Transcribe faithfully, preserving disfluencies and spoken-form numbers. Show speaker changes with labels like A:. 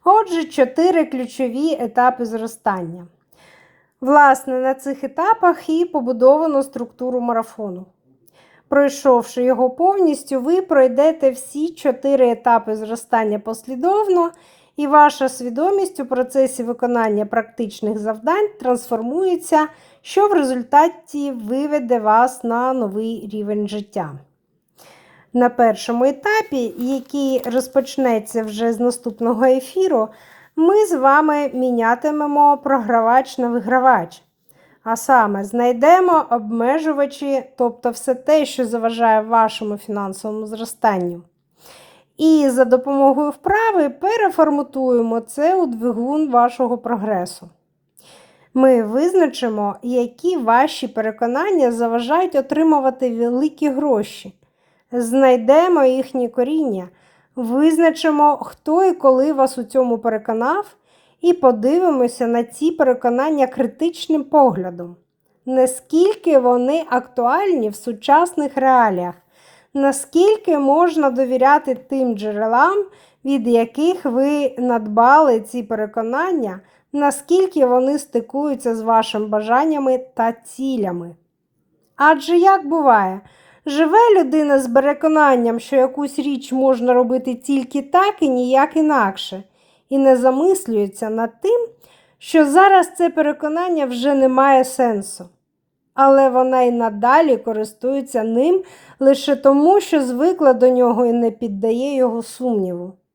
A: Отже, чотири ключові етапи зростання. Власне, на цих етапах і побудовано структуру марафону. Пройшовши його повністю, ви пройдете всі чотири етапи зростання послідовно, і ваша свідомість у процесі виконання практичних завдань трансформується, що в результаті виведе вас на новий рівень життя. На першому етапі, який розпочнеться вже з наступного ефіру, ми з вами мінятимемо програвач на вигравач. А саме, знайдемо обмежувачі, тобто все те, що заважає вашому фінансовому зростанню. І за допомогою вправи переформатуємо це у двигун вашого прогресу. Ми визначимо, які ваші переконання заважають отримувати великі гроші. Знайдемо їхні коріння, визначимо, хто і коли вас у цьому переконав, і подивимося на ці переконання критичним поглядом. Наскільки вони актуальні в сучасних реаліях, наскільки можна довіряти тим джерелам, від яких ви надбали ці переконання, наскільки вони стикуються з вашими бажаннями та цілями. Адже як буває, живе людина з переконанням, що якусь річ можна робити тільки так і ніяк інакше, і не замислюється над тим, що зараз це переконання вже не має сенсу. Але вона й надалі користується ним лише тому, що звикла до нього і не піддає його сумніву.